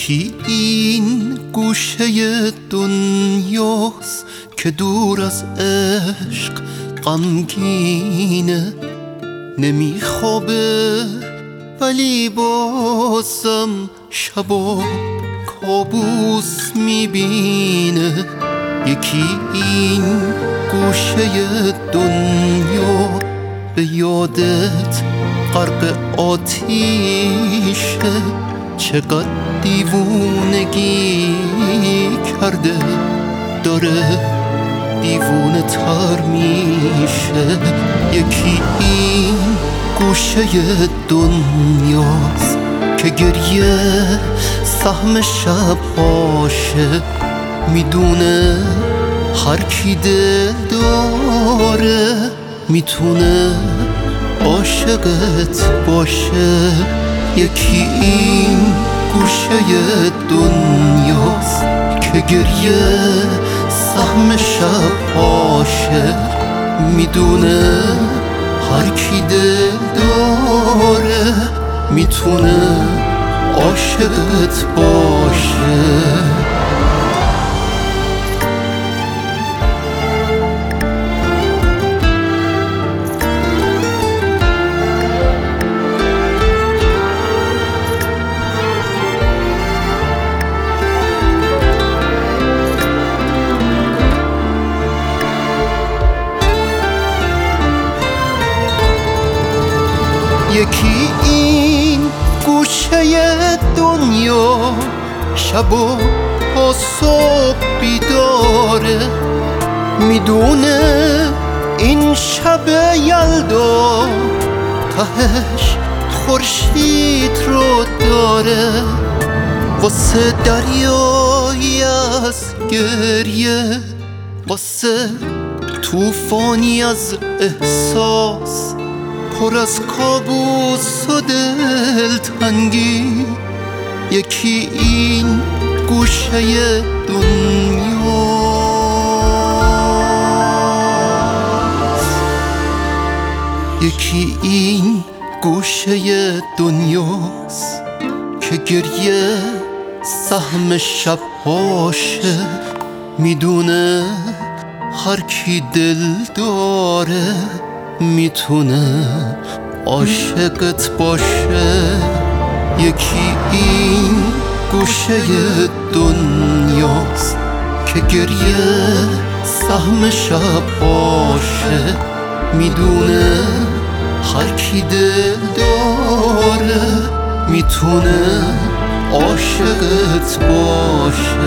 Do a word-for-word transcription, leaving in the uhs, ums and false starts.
یکی این گوشه دنیاست که دور از عشق غمگینه، نمیخوابه ولی بازم شبا کابوس میبینه. یکی این گوشه دنیا به یادت غرق آتیشه، چقدر دیوونگی کرده داره دیوونه تر میشه. یکی این گوشه دنیاست که گریه سهم شبهاشه، میدونه هر کی دل داره میتونه عاشقت باشه. یکی این گوشه دنیاست که گریه سهم شبهاشه، میدونه هر کی دل داره میتونه عاشقت باشه. یکی این گوشه دنیا شبا تا صبح بیداره، میدونه این شب یلدا تهش خورشید رو داره. واسه دریایی از گریه، واسه طوفانی از احساس، پر از کابوس و دلتنگی. یکی این گوشه دنیاست، یکی این گوشه دنیاست که گریه سهم شبهاشه، میدونه هر کی دل داره میتونه عاشقت باشه. یکی این گوشه دنیاست که گریه سهم شبهاشه، میدونه هر کی دل داره میتونه عاشقت باشه.